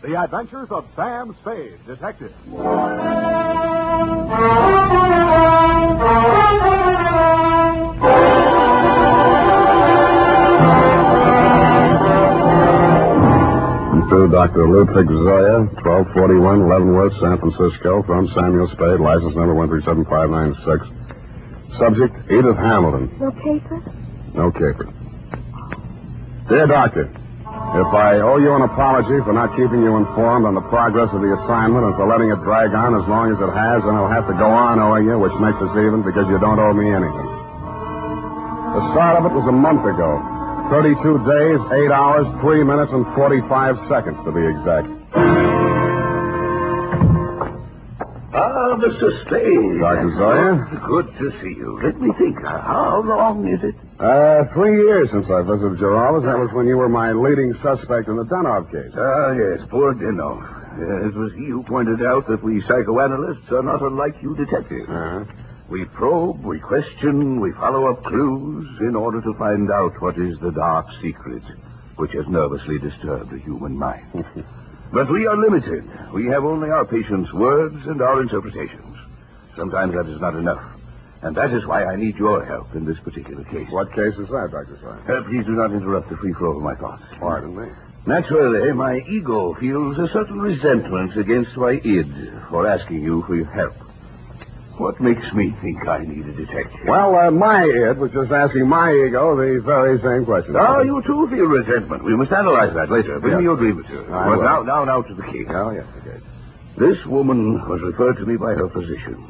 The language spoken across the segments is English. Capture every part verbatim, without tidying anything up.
The Adventures of Sam Spade, Detective. To Doctor Ludwig Zoya, twelve forty-one Leavenworth, San Francisco, from Samuel Spade, license number one three seven five nine six. Subject, Edith Hamilton. No paper? No paper. Dear Doctor, if I owe you an apology for not keeping you informed on the progress of the assignment and for letting it drag on as long as it has, then I'll have to go on owing you, which makes us even because you don't owe me anything. The start of it was a month ago. thirty-two days, eight hours, three minutes, and forty-five seconds, to be exact. Ah, Mister Spade. Doctor Zoya? Good to see you. Let me think. How long is it? Uh, three years since I visited your office. That was when you were my leading suspect in the Dunov case. Ah, yes, poor Dino. Uh, it was he who pointed out that we psychoanalysts are not unlike you detectives. Uh-huh. We probe, we question, we follow up clues in order to find out what is the dark secret which has nervously disturbed the human mind. But we are limited. We have only our patient's words and our interpretations. Sometimes that is not enough. And that is why I need your help in this particular case. What case is that, Doctor Zoya? Uh, please do not interrupt the free flow of my thoughts. Pardon me. Naturally, my ego feels a certain resentment against my id for asking you for your help. What makes me think I need a detective? Well, uh, my id was just asking my ego the very same question. Ah, you too feel resentment. We must analyze that later. Bring yes. me your grievances. I But will. now, now, now to the case. Oh, yes, okay. This woman was referred to me by her physician.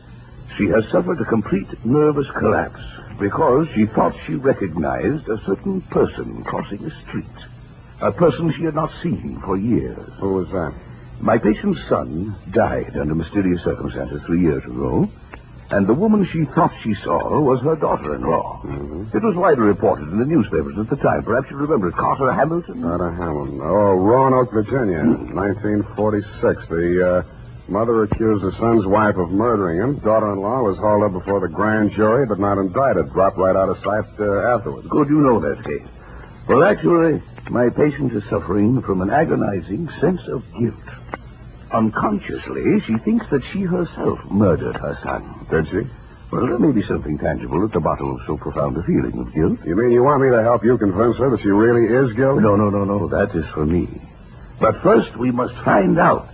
She has suffered a complete nervous collapse because she thought she recognized a certain person crossing the street. A person she had not seen for years. Who was that? My patient's son died under mysterious circumstances three years ago, and the woman she thought she saw was her daughter-in-law. Mm-hmm. It was widely reported in the newspapers at the time. Perhaps you remember it. Carter Hamilton? Carter Hamilton. Oh, Roanoke, Virginia, nineteen forty-six. The uh, mother accused her son's wife of murdering him. Daughter-in-law was hauled up before the grand jury, but not indicted. Dropped right out of sight uh, afterwards. Good, you know that case. Well, actually, my patient is suffering from an agonizing sense of guilt. Unconsciously, she thinks that she herself murdered her son. Did she? Well, there may be something tangible at the bottom of so profound a feeling of guilt. You mean you want me to help you convince her that she really is guilty? No, no, no, no. That is for me. But first, we must find out.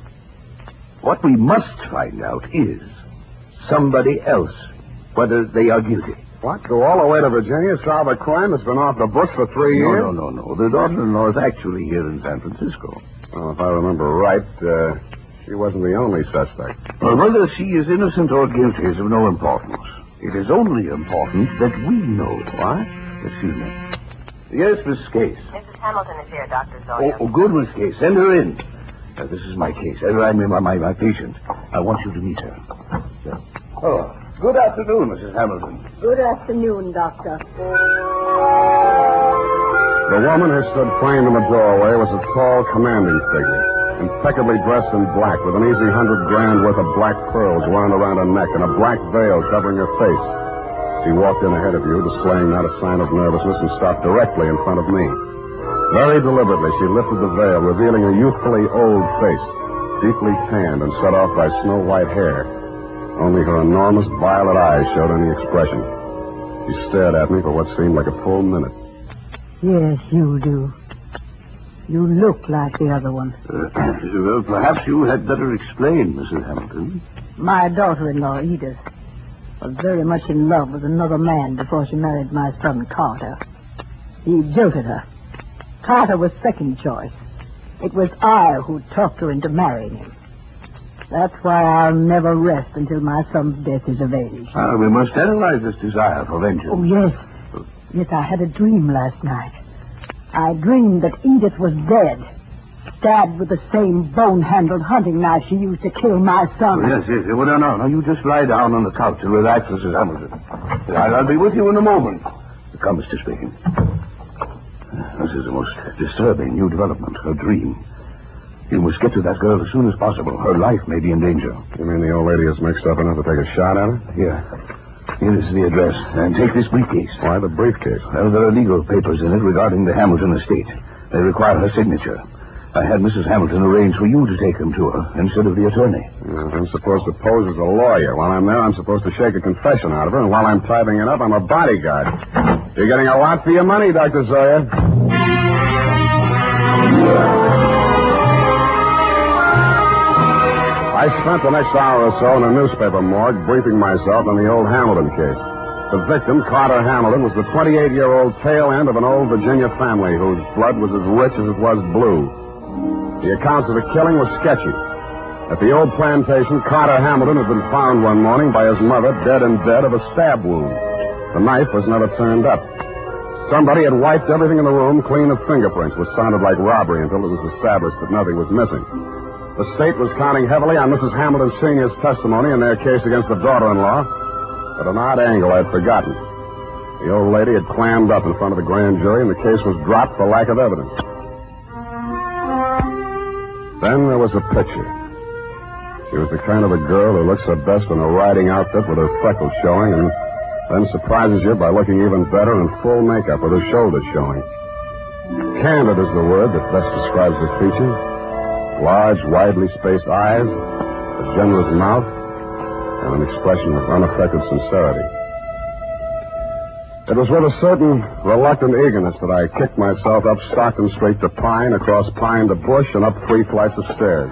What we must find out is somebody else, whether they are guilty. What? Go all the way to Virginia, solve a crime that's been off the books for three No, years? no, no, no. The daughter-in-law is actually here in San Francisco. Well, if I remember right, uh, she wasn't the only suspect. Well, whether she is innocent or guilty is of no importance. It is only important that we know. What? Excuse me. Yes, Miss Case. Missus Hamilton is here, Doctor Zoya. Oh, oh good, Miss Case. Send her in. Uh, this is my case. Uh, I mean, my, my, my patient. I want you to meet her. Yeah. Oh, good afternoon, Missus Hamilton. Good afternoon, Doctor. The woman who stood framed in the doorway was a tall, commanding figure, impeccably dressed in black, with an easy hundred grand worth of black pearls wound around her neck and a black veil covering her face. She walked in ahead of you, displaying not a sign of nervousness, and stopped directly in front of me. Very deliberately, she lifted the veil, revealing a youthfully old face, deeply tanned and set off by snow-white hair. Only her enormous violet eyes showed any expression. She stared at me for what seemed like a full minute. Yes, you do. You look like the other one. Uh, well, perhaps you had better explain, Missus Hamilton. My daughter-in-law, Edith, was very much in love with another man before she married my son, Carter. He jilted her. Carter was second choice. It was I who talked her into marrying him. That's why I'll never rest until my son's death is avenged. Ah, we must analyze this desire for vengeance. Oh, yes. Yes, I had a dream last night. I dreamed that Edith was dead, stabbed with the same bone-handled hunting knife she used to kill my son. Oh, yes, yes. Well, no, no, no. You just lie down on the couch and relax, Missus Hamilton. I'll, I'll be with you in a moment. Come, Mister Spade. This is a most disturbing new development, her dream. You must get to that girl as soon as possible. Her life may be in danger. You mean the old lady is mixed up enough to take a shot at her? Here. Here is the address. And take this briefcase. Why the briefcase? Well, there are legal papers in it regarding the Hamilton estate. They require her signature. I had Missus Hamilton arrange for you to take him to her instead of the attorney. Uh, I'm supposed to pose as a lawyer. While I'm there, I'm supposed to shake a confession out of her, and while I'm typing it up, I'm a bodyguard. You're getting a lot for your money, Doctor Sawyer. I spent the next hour or so in a newspaper morgue briefing myself on the old Hamilton case. The victim, Carter Hamilton, was the twenty-eight-year-old tail end of an old Virginia family whose blood was as rich as it was blue. The accounts of the killing were sketchy. At the old plantation, Carter Hamilton had been found one morning by his mother, dead in bed of a stab wound. The knife was never turned up. Somebody had wiped everything in the room clean of fingerprints, which sounded like robbery until it was established that nothing was missing. The state was counting heavily on Missus Hamilton Senior's testimony in their case against the daughter-in-law. At an odd angle I'd forgotten. The old lady had clammed up in front of the grand jury, and the case was dropped for lack of evidence. Then there was a picture. She was the kind of a girl who looks her best in a riding outfit with her freckles showing, and then surprises you by looking even better in full makeup with her shoulders showing. Candid is the word that best describes her features. Large, widely spaced eyes, a generous mouth, and an expression of unaffected sincerity. It was with a certain reluctant eagerness that I kicked myself up Stockton Street to Pine, across Pine to Bush, and up three flights of stairs.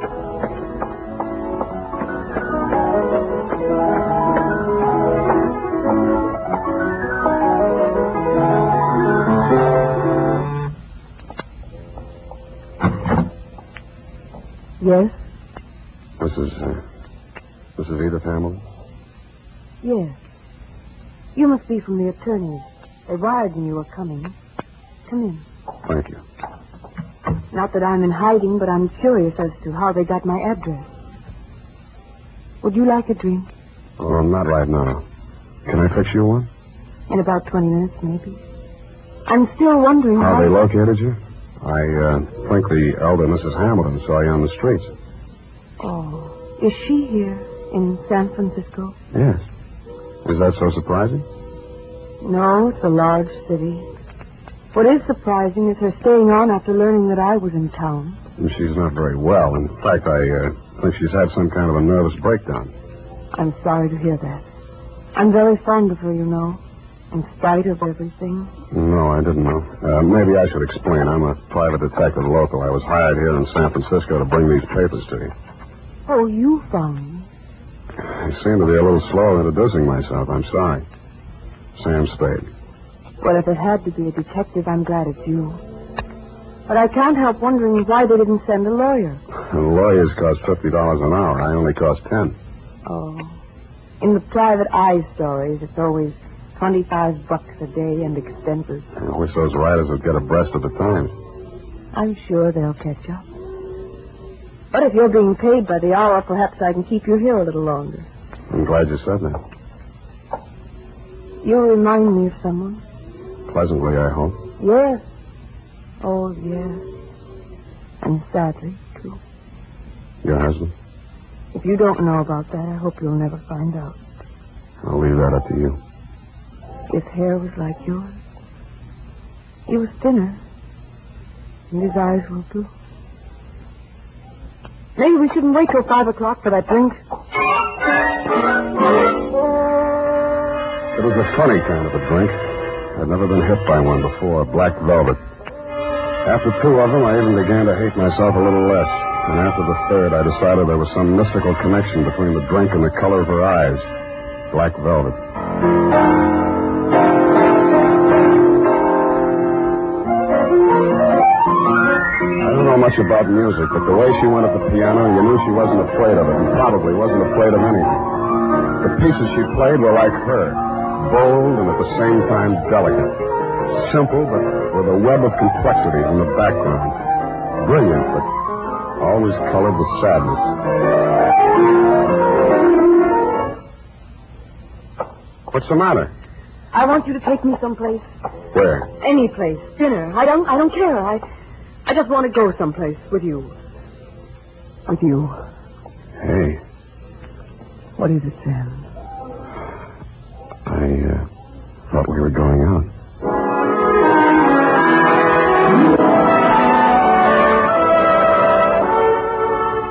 Yes? Missus Uh, Missus Edith Hamilton? Yes. You must be from the attorneys. They wired me you were coming. Come in. Thank you. Not that I'm in hiding, but I'm curious as to how they got my address. Would you like a drink? Oh, not right now. Can I fix you one? In about twenty minutes, maybe. I'm still wondering How how... they located you? I uh, think the elder Missus Hamilton saw you on the streets. Oh, is she here in San Francisco? Yes. Is that so surprising? No, it's a large city. What is surprising is her staying on after learning that I was in town. And she's not very well. In fact, I uh, think she's had some kind of a nervous breakdown. I'm sorry to hear that. I'm very fond of her, you know, in spite of everything. No, I didn't know. Uh, maybe I should explain. I'm a private detective local. I was hired here in San Francisco to bring these papers to you. Oh, you found me. I seem to be a little slow introducing myself. I'm sorry. Sam Spade. Well, if it had to be a detective, I'm glad it's you. But I can't help wondering why they didn't send a lawyer. And lawyers cost fifty dollars an hour. I only cost ten. Oh. In the private eye stories, it's always twenty-five bucks a day and expenses. I wish those writers would get abreast of the times. I'm sure they'll catch up. But if you're being paid by the hour, perhaps I can keep you here a little longer. I'm glad you said that. You remind me of someone. Pleasantly, I hope. Yes. Oh, yes. And sadly, too. Your husband? If you don't know about that, I hope you'll never find out. I'll leave that up to you. His hair was like yours. He was thinner. And his eyes were blue. Maybe we shouldn't wait till five o'clock for that drink. It was a funny kind of a drink. I'd never been hit by one before. Black velvet. After two of them, I even began to hate myself a little less. And after the third, I decided there was some mystical connection between the drink and the color of her eyes. Black velvet. I don't know much about music, but the way she went at the piano, you knew she wasn't afraid of it, and probably wasn't afraid of anything. The pieces she played were like her, bold and at the same time delicate. Simple, but with a web of complexities in the background. Brilliant, but always colored with sadness. What's the matter? I want you to take me someplace. Where? Any place. Dinner. I don't I don't care. I I just want to go someplace with you. With you. Hey. What is it, Sam? I uh, thought we were going out.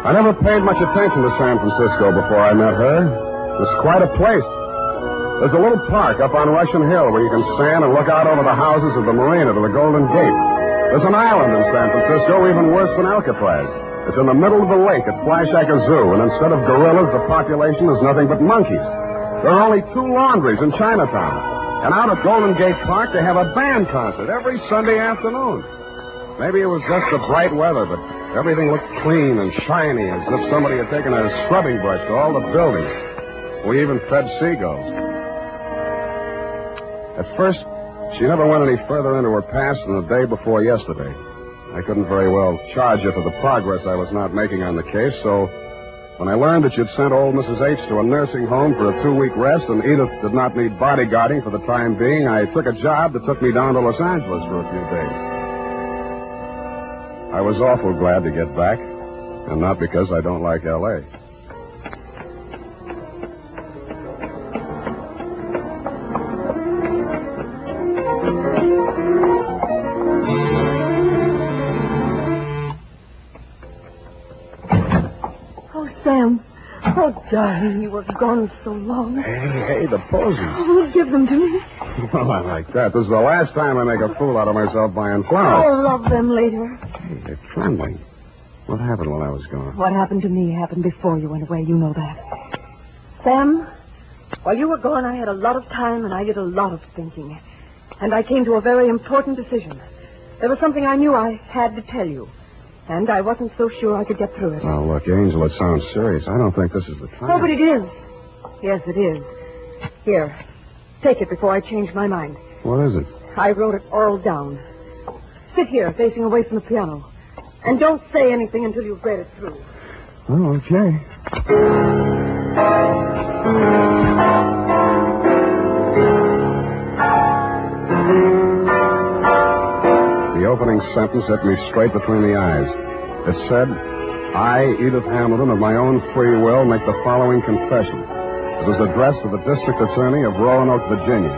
I never paid much attention to San Francisco before I met her. It's quite a place. There's a little park up on Russian Hill where you can stand and look out over the houses of the marina to the Golden Gate. There's an island in San Francisco even worse than Alcatraz. It's in the middle of the lake at Flashacre Zoo, and instead of gorillas, the population is nothing but monkeys. There are only two laundries in Chinatown. And out at Golden Gate Park, they have a band concert every Sunday afternoon. Maybe it was just the bright weather, but everything looked clean and shiny, as if somebody had taken a scrubbing brush to all the buildings. We even fed seagulls. At first, she never went any further into her past than the day before yesterday. I couldn't very well charge her for the progress I was not making on the case, so when I learned that you'd sent old Missus H to a nursing home for a two-week rest and Edith did not need bodyguarding for the time being, I took a job that took me down to Los Angeles for a few days. I was awful glad to get back, and not because I don't like L A Sam. Oh, darling, you were gone so long. Hey, hey, the posies. Oh, give them to me. Well, I like that. This is the last time I make a fool out of myself buying flowers. I'll love them later. Hey, they're trembling. What happened while I was gone? What happened to me happened before you went away. You know that. Sam, while you were gone, I had a lot of time and I did a lot of thinking. And I came to a very important decision. There was something I knew I had to tell you. And I wasn't so sure I could get through it. Now, look, Angel, it sounds serious. I don't think this is the time. Oh, but it is. Yes, it is. Here, take it before I change my mind. What is it? I wrote it all down. Sit here, facing away from the piano. And don't say anything until you've read it through. Oh, okay. The opening sentence hit me straight between the eyes. It said, I, Edith Hamilton, of my own free will, make the following confession. It was addressed to the district attorney of Roanoke, Virginia.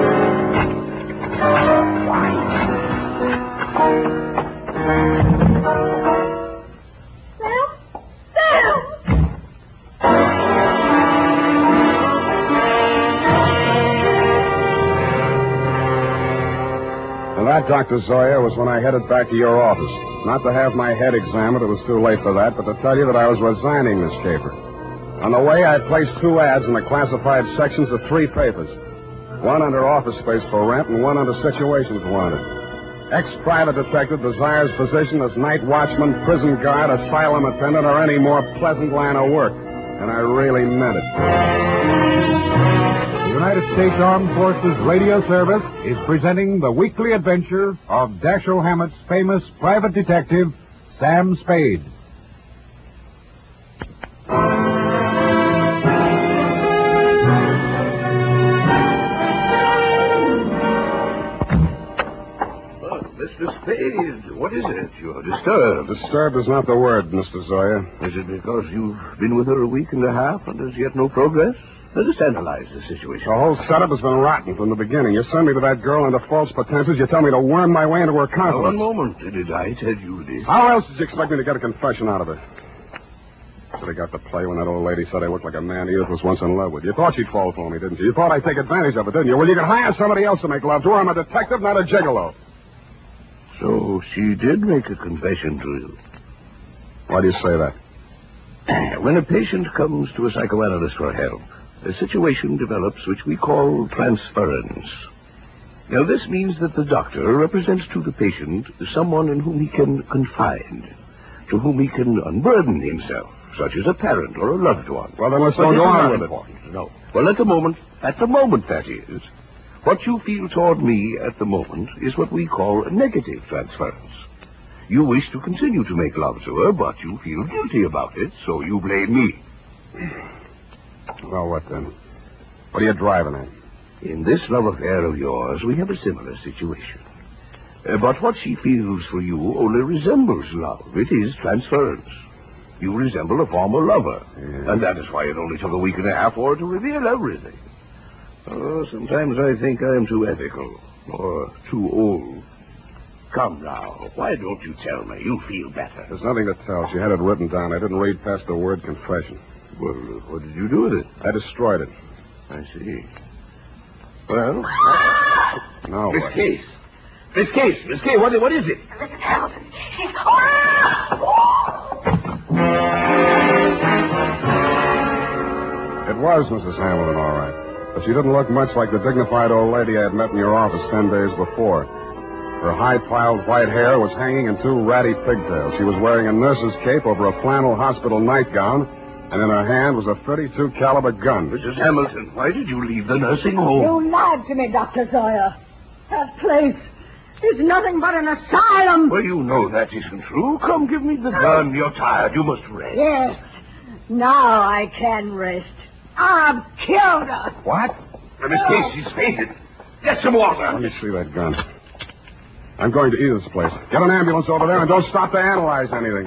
And that, Doctor Zoya, was when I headed back to your office. Not to have my head examined, it was too late for that, but to tell you that I was resigning, Miss Schaefer. On the way, I placed two ads in the classified sections of three papers. One under office space for rent and one under situations wanted. Ex-private detective desires position as night watchman, prison guard, asylum attendant, or any more pleasant line of work. And I really meant it. The United States Armed Forces Radio Service is presenting the weekly adventure of Dashiell Hammett's famous private detective, Sam Spade. Mister Spade, what is it? You're disturbed. Disturbed is not the word, Mister Zoya. Is it because you've been with her a week and a half and there's yet no progress? Let us analyze the situation. The whole setup has been rotten from the beginning. You send me to that girl under false pretenses. You tell me to worm my way into her confidence. Now, one moment. Did I tell you this? How else did you expect me to get a confession out of her? Should have got the play when that old lady said I looked like a man Edith was once in love with. You thought she'd fall for me, didn't you? You thought I'd take advantage of it, didn't you? Well, you can hire somebody else to make love to her. I'm a detective, not a gigolo. So she did make a confession to you. Why do you say that? When a patient comes to a psychoanalyst for help, a situation develops which we call transference. Now, this means that the doctor represents to the patient someone in whom he can confide, to whom he can unburden himself, such as a parent or a loved one. Well, then let's But don't this go is on not with it. important. No. Well, at the moment, at the moment, that is, what you feel toward me at the moment is what we call a negative transference. You wish to continue to make love to her, but you feel guilty about it, so you blame me. Well, what then? What are you driving at? In this love affair of yours, we have a similar situation. Uh, but what she feels for you only resembles love. It is transference. You resemble a former lover. Yeah. And that is why it only took a week and a half for her to reveal everything. Oh, sometimes I think I am too ethical, or too old. Come now. Why don't you tell me? You feel better. There's nothing to tell. She had it written down. I didn't read past the word confession. Well, what did you do with it? I destroyed it. I see. Well, Now Miss what? Case. Miss Case. Miss Case, what, what is it? Missus Hamilton. She's... It was Missus Hamilton, all right. But she didn't look much like the dignified old lady I had met in your office ten days before. Her high-piled white hair was hanging in two ratty pigtails. She was wearing a nurse's cape over a flannel hospital nightgown, and in her hand was a thirty-two caliber gun. Missus Hamilton, why did you leave the nursing home? You lied to me, Doctor Zoya. That place is nothing but an asylum. Well, you know that isn't true. Come, give me the gun. You're tired. You must rest. Yes. Now I can rest. I've killed her. What? Now, Miss Case, she's fainted. Get some water. Let me see that gun. I'm going to Edith's place. Get an ambulance over there and don't stop to analyze anything.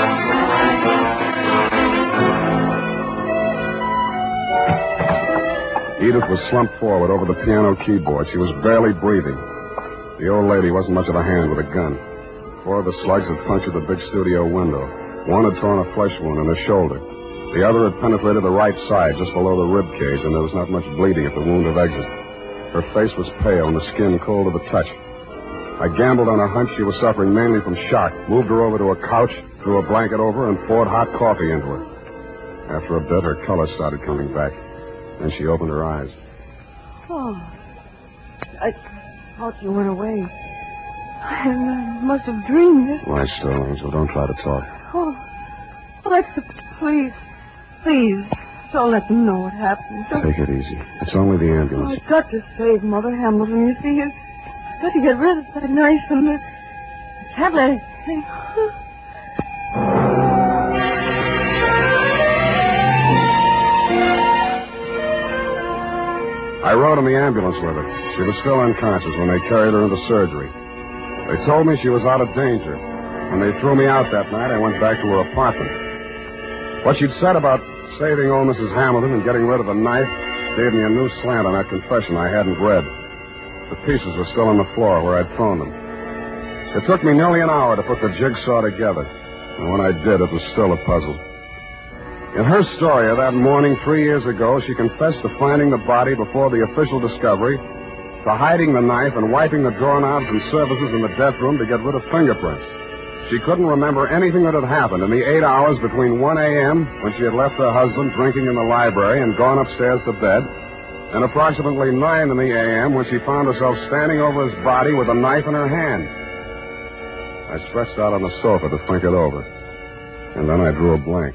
Edith was slumped forward over the piano keyboard. She was barely breathing. The old lady wasn't much of a hand with a gun. Four of the slugs had punctured the big studio window. One had torn a flesh wound in her shoulder. The other had penetrated the right side, just below the rib cage, and there was not much bleeding at the wound of exit. Her face was pale and the skin cold to the touch. I gambled on a hunch she was suffering mainly from shock, moved her over to a couch, threw a blanket over her, and poured hot coffee into her. After a bit, her color started coming back. Then she opened her eyes. Oh, I thought you went away. I must have dreamed it. Lie still, Angel. Don't try to talk. Oh, Alexa, please, please, don't let them know what happened. Don't... Take it easy. It's only the Oh, ambulance. I've got to save Mother Hamilton. You see, I've got to get rid of that knife and the... I can't let it... I rode in the ambulance with her. She was still unconscious when they carried her into surgery. They told me she was out of danger. When they threw me out that night, I went back to her apartment. What she'd said about saving old Missus Hamilton and getting rid of the knife gave me a new slant on that confession I hadn't read. The pieces were still on the floor where I'd thrown them. It took me nearly an hour to put the jigsaw together. And when I did, it was still a puzzle. In her story of that morning three years ago, she confessed to finding the body before the official discovery, to hiding the knife and wiping the doorknobs and surfaces in the death room to get rid of fingerprints. She couldn't remember anything that had happened in the eight hours between one a.m., when she had left her husband drinking in the library and gone upstairs to bed, and approximately nine in the a.m. when she found herself standing over his body with a knife in her hand. I stretched out on the sofa to think it over, and then I drew a blank.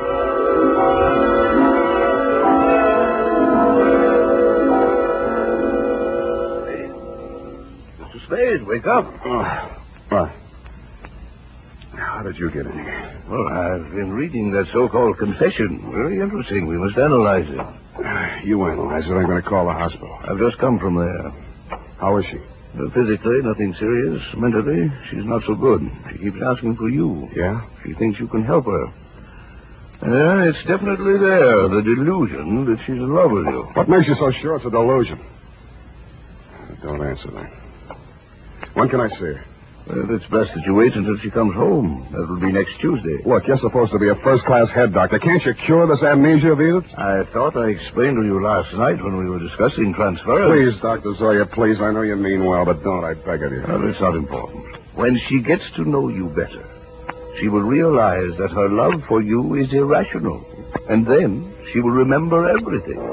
Spade, wake up. Oh, what? How did you get in here? Well, I've been reading that so-called confession. Very interesting. We must analyze it. You analyze it. I'm going to call the hospital. I've just come from there. How is she? Uh, physically, nothing serious. Mentally, she's not so good. She keeps asking for you. Yeah? She thinks you can help her. Uh, it's definitely there, the delusion that she's in love with you. What makes you so sure it's a delusion? Don't answer that. When can I see her? Well, it's best that you wait until she comes home. That will be next Tuesday. Look, you're supposed to be a first-class head doctor. Can't you cure this amnesia of Edith's? I thought I explained to you last night when we were discussing transference. Please, Doctor Zoya, please. I know you mean well, but don't. I beg of you. Well, it's not important. When she gets to know you better, she will realize that her love for you is irrational. And then she will remember everything.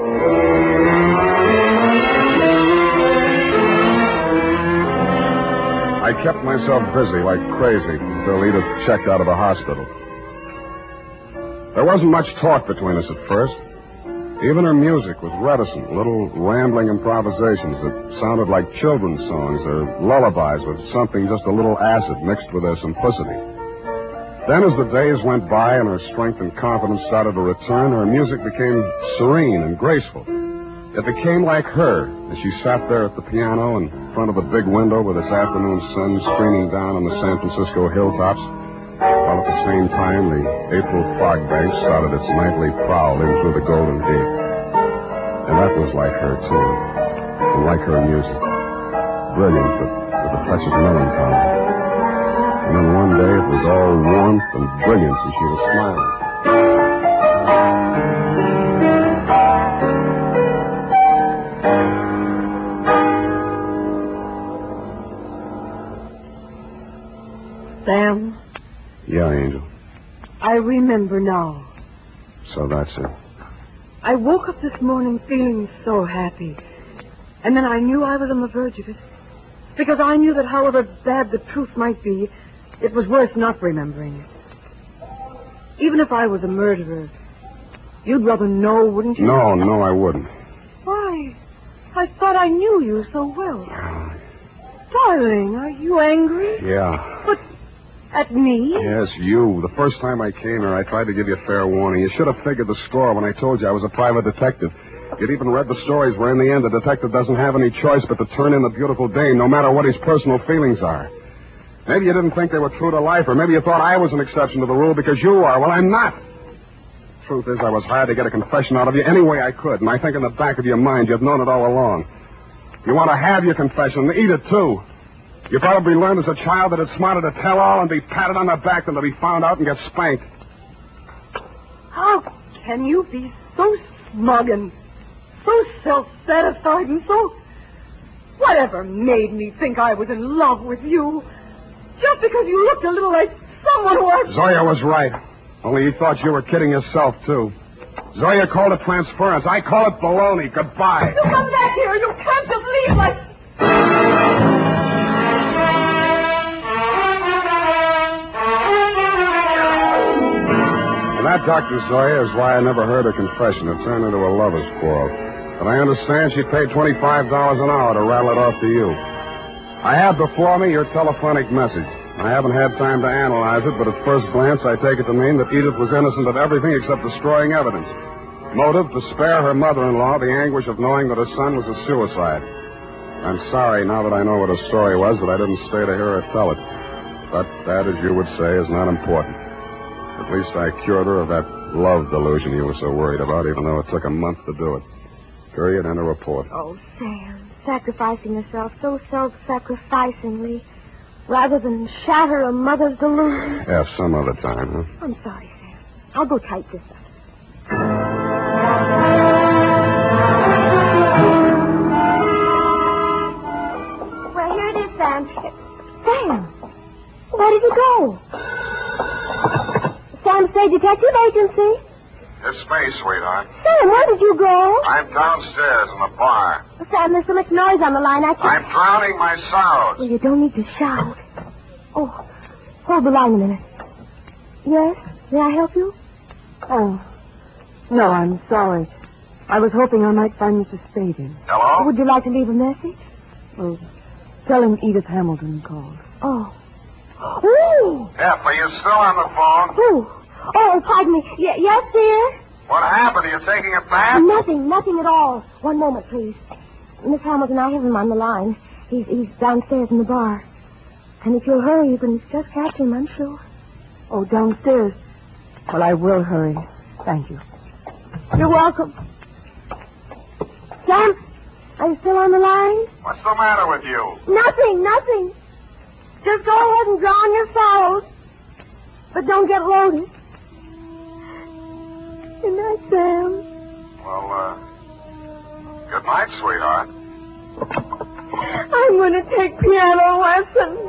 I kept myself busy like crazy until Edith checked out of the hospital. There wasn't much talk between us at first. Even her music was reticent, little rambling improvisations that sounded like children's songs or lullabies with something just a little acid mixed with their simplicity. Then as the days went by and her strength and confidence started to return, her music became serene and graceful. It became like her as she sat there at the piano in front of the big window with its afternoon sun streaming down on the San Francisco hilltops, while at the same time the April fog bank started its nightly prowl in through the Golden Gate. And that was like her, too, and like her music. Brilliant, but with a touch of melancholy. day it was all warmth and brilliancy. She was smiling. Sam, Yeah, Angel. I remember now. So that's it. I woke up this morning feeling so happy. And then I knew I was on the verge of it. Because I knew that however bad the truth might be, it was worse not remembering it. Even if I was a murderer, you'd rather know, wouldn't you? No, no, I wouldn't. Why? I thought I knew you so well. Darling, are you angry? Yeah. But at me? Yes, you. The first time I came here, I tried to give you a fair warning. You should have figured the score when I told you I was a private detective. You'd even read the stories where in the end the detective doesn't have any choice but to turn in the beautiful dame, no matter what his personal feelings are. Maybe you didn't think they were true to life, or maybe you thought I was an exception to the rule because you are. Well, I'm not. Truth is, I was hired to get a confession out of you any way I could, and I think in the back of your mind you've known it all along. You want to have your confession, eat it too. You probably learned as a child that it's smarter to tell all and be patted on the back than to be found out and get spanked. How can you be so smug and so self-satisfied and so... Whatever made me think I was in love with you? Just because you looked a little like someone who I... Zoya was right. Only you thought you were kidding yourself, too. Zoya called it transference. I call it baloney. Goodbye. You come back here. You can't just leave like... And that Doctor Zoya is why I never heard her confession. It turned into a lover's quarrel. But I understand she paid twenty-five dollars an hour to rattle it off to you. I have before me your telephonic message. I haven't had time to analyze it, but at first glance I take it to mean that Edith was innocent of everything except destroying evidence. Motive, to spare her mother-in-law the anguish of knowing that her son was a suicide. I'm sorry, now that I know what her story was, that I didn't stay to hear her tell it. But that, as you would say, is not important. At least I cured her of that love delusion you were so worried about, even though it took a month to do it. Period, and a report. Oh, Sam, sacrificing yourself so self-sacrificingly rather than shatter a mother's delusion. Yeah, some other time, huh? I'm sorry, Sam. I'll go type this up. Well, here it is, Sam. Sam, where did you go? Sam State Detective Agency. It's space, sweetheart. Sam, where did you go? I'm downstairs in the bar. Sam, there's so much noise on the line, I can't... I'm drowning my sorrows. Well, you don't need to shout. Oh, hold the line a minute. Yes? May I help you? Oh, no, I'm sorry. I was hoping I might find Missus Spade. Hello? Would you like to leave a message? Well, tell him Edith Hamilton called. Oh. Ooh! F, are you still on the phone? Ooh. Oh, pardon me. Y- yes, dear? What happened? Are you taking a bath? Nothing, nothing at all. One moment, please. Miss Hamilton, I have him on the line. He's he's downstairs in the bar. And if you'll hurry, you can just catch him, I'm sure. Oh, downstairs. Well, I will hurry. Thank you. You're welcome. Sam, are you still on the line? What's the matter with you? Nothing, nothing. Just go ahead and drown your sorrows. But don't get loaded. Good night, Sam. Well, uh, good night, sweetheart. I'm going to take piano lessons.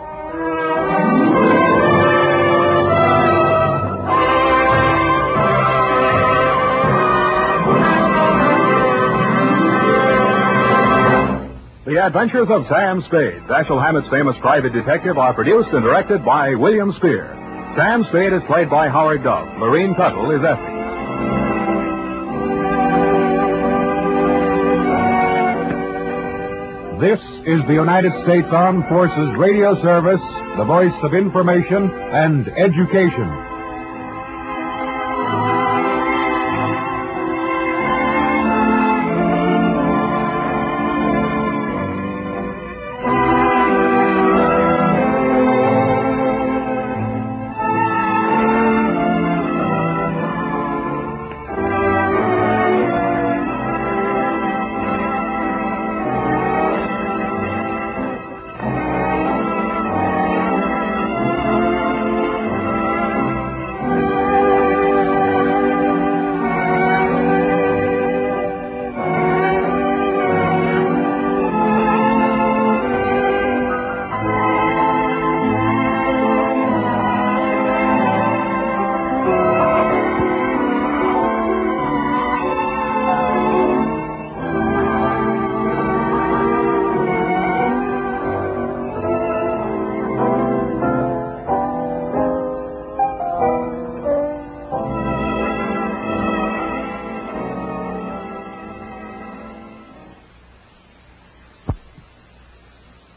The Adventures of Sam Spade, Dashiell Hammett's famous private detective, are produced and directed by William Spear. Sam Spade is played by Howard Dove. Lorene Tuttle is Effie. This is the United States Armed Forces Radio Service, the voice of information and education.